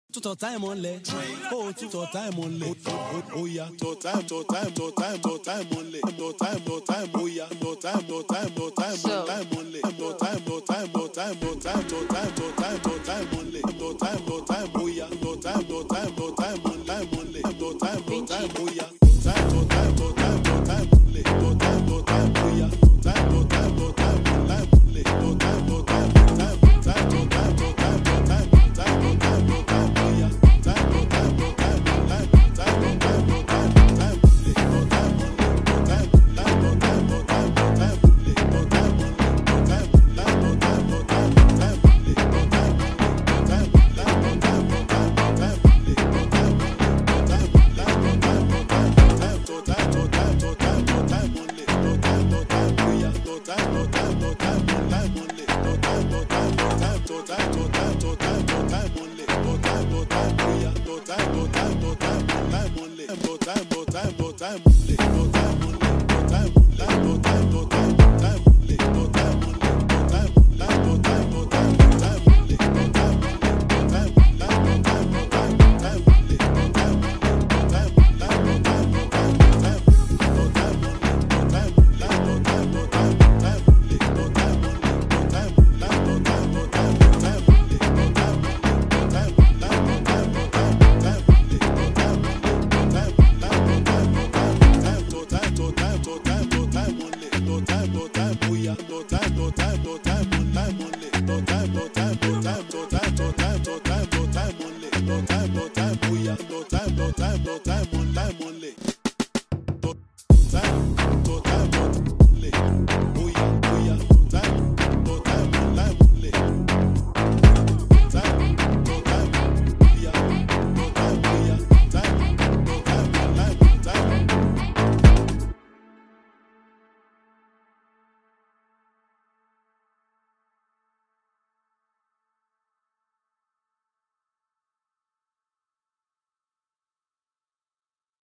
Tout ton time on les. Oh, tout ton time on les. Oh, yeah. Ton time on les. No time, oh yeah. No time on les. No time on les. No time, oh yeah. No time on les. No time, oh yeah. No time,